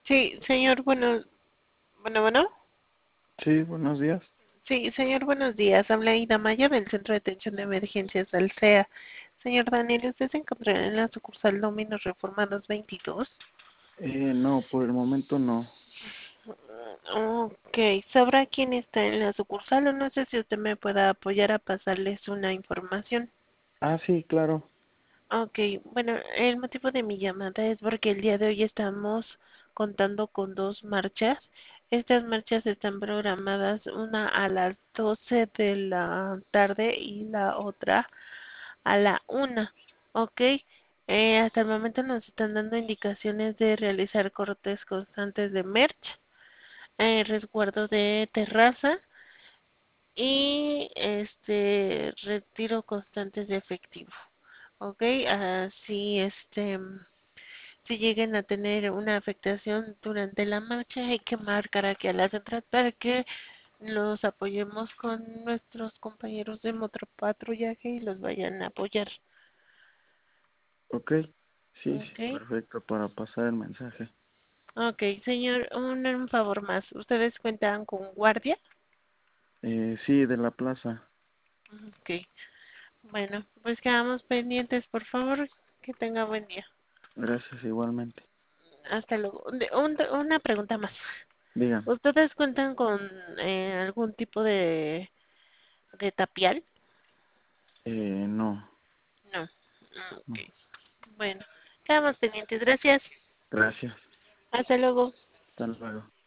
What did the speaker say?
Sí, señor, bueno. Sí, buenos días. Sí, señor, buenos días. Habla Ida Maya del Centro de Atención de Emergencias Alsea. Señor Daniel, ¿usted se encontrará en la sucursal Dominos Reformados 22? No, por el momento no. Ok, ¿sabrá quién está en la sucursal o no sé si usted me pueda apoyar a pasarles una información? Ah, sí, claro. Ok, bueno, el motivo de mi llamada es porque el día de hoy estamos contando con dos marchas. Estas marchas están programadas, una a las 12 de la tarde y la otra a la 1. Ok, hasta el momento nos están dando indicaciones de realizar cortes constantes de merch, resguardo de terraza y retiro constantes de efectivo. Ok, así si lleguen a tener una afectación durante la marcha, hay que marcar aquí a la central para que los apoyemos con nuestros compañeros de motopatrullaje y los vayan a apoyar. Ok. Sí, sí, Ok, perfecto para pasar el mensaje. ok, señor, un favor más. ¿Ustedes cuentan con guardia? Sí, de la plaza. Ok, bueno, pues quedamos pendientes, por favor. Que tenga buen día. Gracias igualmente. Hasta luego. Una pregunta más. Digan. ¿Ustedes cuentan con algún tipo de tapial? No, No. no. Ok. Bueno, quedamos pendientes. Gracias. Gracias. Hasta luego. Hasta luego.